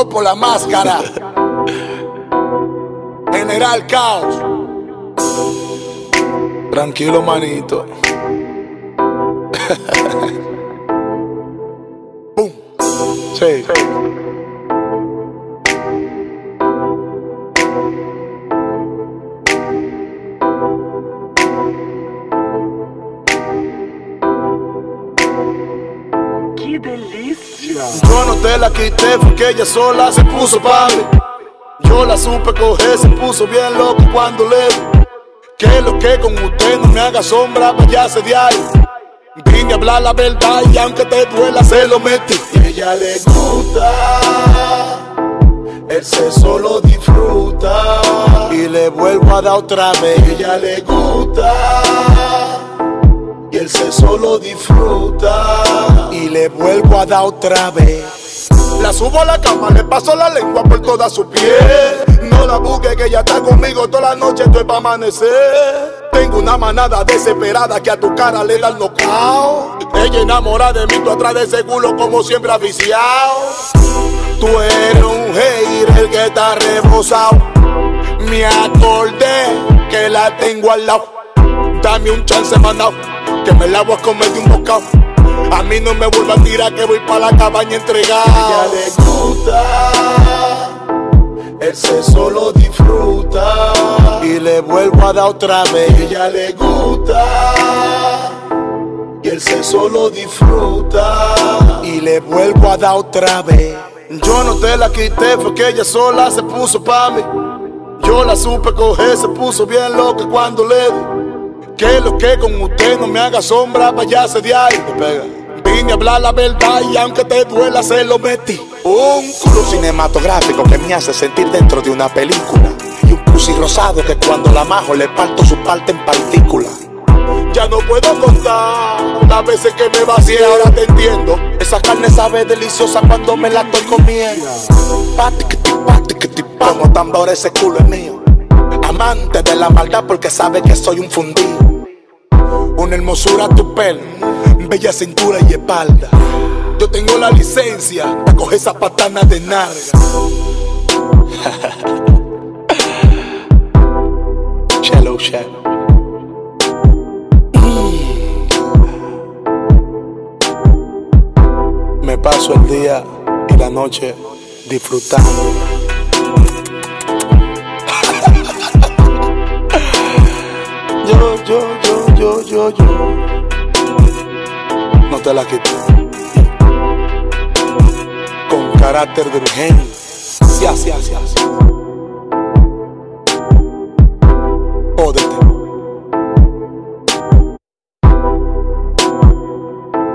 Topo la máscara. General Caos. Tranquilo, manito. Boom. Sí. ¡Qué delicia! Yo no te la quité porque ella sola se puso pa' mí. Yo la supe coger, se puso bien loco cuando le di. Que lo que con usted no me haga sombra, vayase de ahí. Vine a hablar la verdad y aunque te duela se lo metí. Y ella le gusta, él se solo disfruta. Y le vuelvo a dar otra vez. Y ella le gusta, y él se solo disfruta. Y le vuelvo a dar otra vez. La subo a la cama, le paso la lengua por toda su piel. No la busques que ella está conmigo toda la noche, esto es pa' amanecer. Tengo una manada desesperada que a tu cara le da el knockout. Ella enamorada de mí, tú atrás de ese culo como siempre aficiado. Tú eres un hater que está rebosado. Me acordé que la tengo al lado. Dame un chance, manao, que me la voy a comer de un bocado. A mí no me vuelva a tirar que voy pa' la cabaña entregado. Ella le gusta, él se solo disfruta. Y le vuelvo a dar otra vez. Ella le gusta, y él se solo disfruta. Y le vuelvo a dar otra vez. Yo no te la quité porque ella sola se puso pa' mí. Yo la supe coger, se puso bien loca cuando le di. Que lo que con usted no me haga sombra, vayase de ahí. Vine a hablar la verdad y aunque te duela se lo metí. Un culo cinematográfico que me hace sentir dentro de una película. Y un pussy rosado que cuando la majo le parto su parte en partículas. Ya no puedo contar las veces que me vacié, ahora te entiendo. Esa carne sabe deliciosa cuando me la estoy comiendo. Como tambor ese culo es mío. Amante de la maldad porque sabe que soy un fundido. Una hermosura tu pelo, bella cintura y espalda. Yo tengo la licencia para coger esa patana de narga. Shallow, shallow. Me paso el día y la noche disfrutando. Yo no te la quité. Con carácter de urgencia. Sí.